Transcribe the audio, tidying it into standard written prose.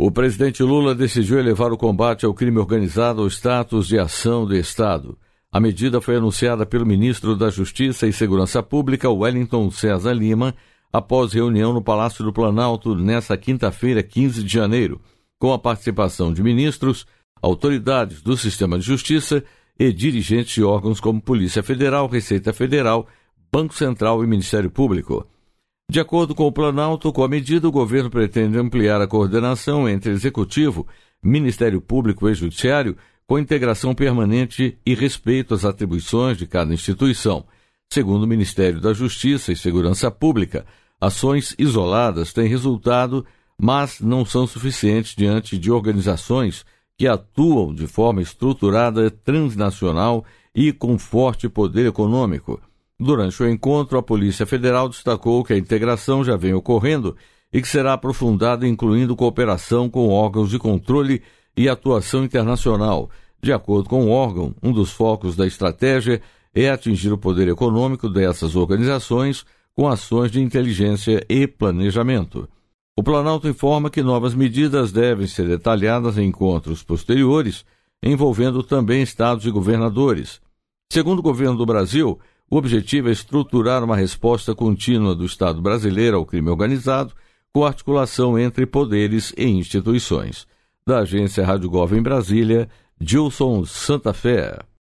O presidente Lula decidiu elevar o combate ao crime organizado ao status de ação de Estado. A medida foi anunciada pelo ministro da Justiça e Segurança Pública, Wellington César Lima, após reunião no Palácio do Planalto nesta quinta-feira, 15 de janeiro, com a participação de ministros, autoridades do sistema de justiça e dirigentes de órgãos como Polícia Federal, Receita Federal, Banco Central e Ministério Público. De acordo com o Planalto, com a medida, o governo pretende ampliar a coordenação entre Executivo, Ministério Público e Judiciário, com integração permanente e respeito às atribuições de cada instituição. Segundo o Ministério da Justiça e Segurança Pública, ações isoladas têm resultado, mas não são suficientes diante de organizações que atuam de forma estruturada, transnacional e com forte poder econômico. Durante o encontro, a Polícia Federal destacou que a integração já vem ocorrendo e que será aprofundada, incluindo cooperação com órgãos de controle e atuação internacional. De acordo com o órgão, um dos focos da estratégia é atingir o poder econômico dessas organizações com ações de inteligência e planejamento. O Planalto informa que novas medidas devem ser detalhadas em encontros posteriores, envolvendo também estados e governadores. Segundo o governo do Brasil, o objetivo é estruturar uma resposta contínua do Estado brasileiro ao crime organizado, com articulação entre poderes e instituições. Da agência Rádio Gov em Brasília, Gilson Santa Fé.